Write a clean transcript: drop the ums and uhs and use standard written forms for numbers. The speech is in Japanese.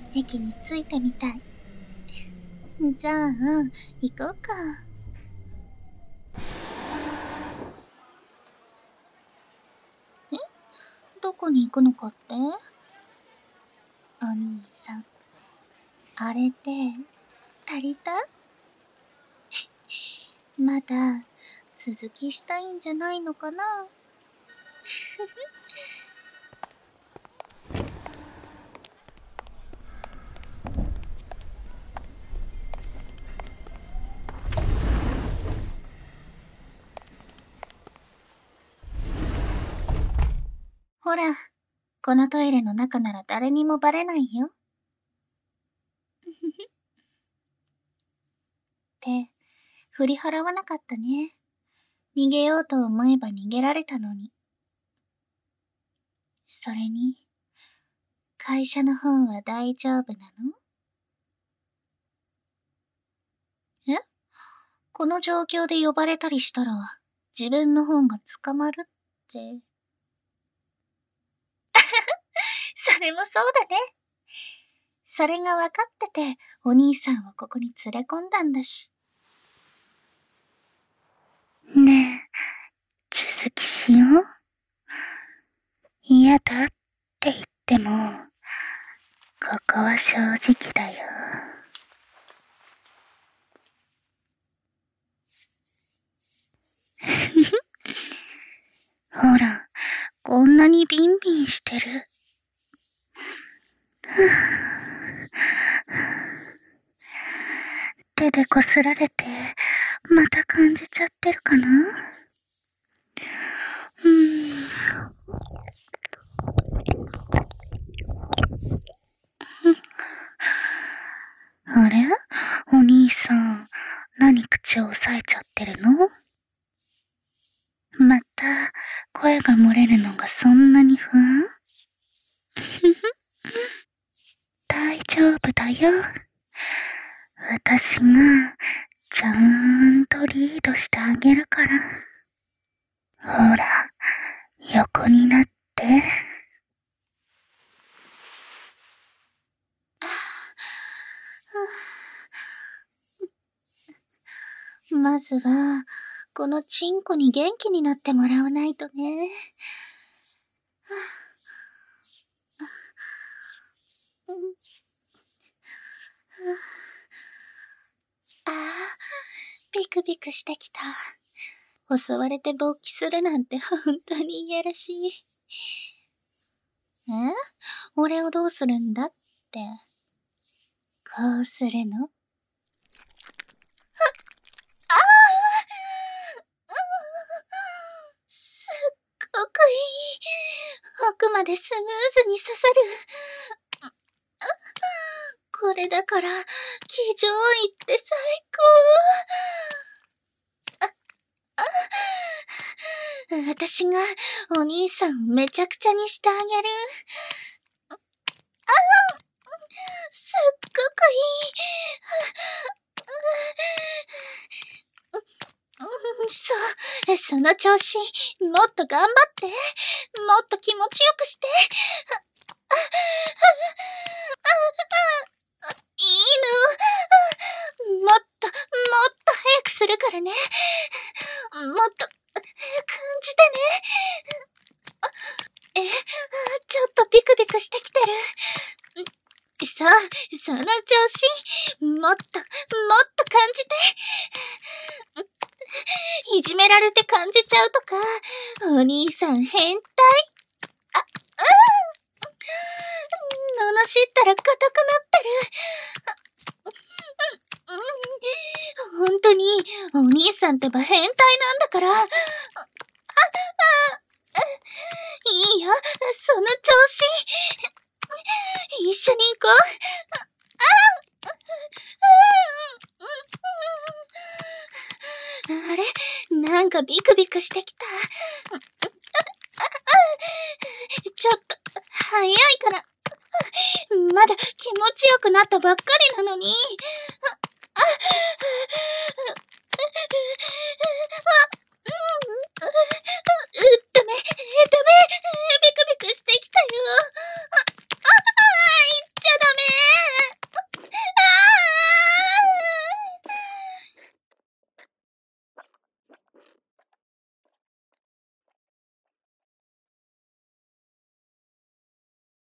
駅に着いてみたい。じゃあ、行こうか。え？どこに行くのかって？お兄さん、あれで足りた？まだ続きしたいんじゃないのかな？ほら、このトイレの中なら誰にもバレないよ。って振り払わなかったね。逃げようと思えば逃げられたのに。それに、会社の方は大丈夫なの？え？この状況で呼ばれたりしたら、自分の方が捕まるって。それもそうだね。それが分かってて、お兄さんをここに連れ込んだんだし。ねえ、続きしよう？嫌だって言っても、ここは正直だよ。ほら、こんなにビンビンしてる。手でこすられて、また感じちゃってるかな？あれ？お兄さん、何口を押さえちゃってるの？また、声が漏れるのがそんなに不安？大丈夫だよ。私が、ちゃんとリードしてあげるから。ほら、横になって。まずは、このチンコに元気になってもらわないとね。ああ、ビクビクしてきた。襲われて勃起するなんて本当にいやらしい。俺をどうするんだって。こうするの？すっごくいい。奥までスムーズに刺さる。これだから、騎乗位って最高。私がお兄さんをめちゃくちゃにしてあげる。すっごくいい。その調子、もっと頑張って。もっと気持ちよくして。いいの。もっと早くするからね。もっと、感じてね。ちょっとビクビクしてきてる。そう、その調子。もっと感じて。いじめられて感じちゃうとか、お兄さん変態。罵ったら硬くなってる。本当に、お兄さんってば変態なんだから。いいよ、その調子。一緒に行こう。あれ？なんかビクビクしてきた。ちょっと、早いから。まだ気持ちよくなったばっかりなのに。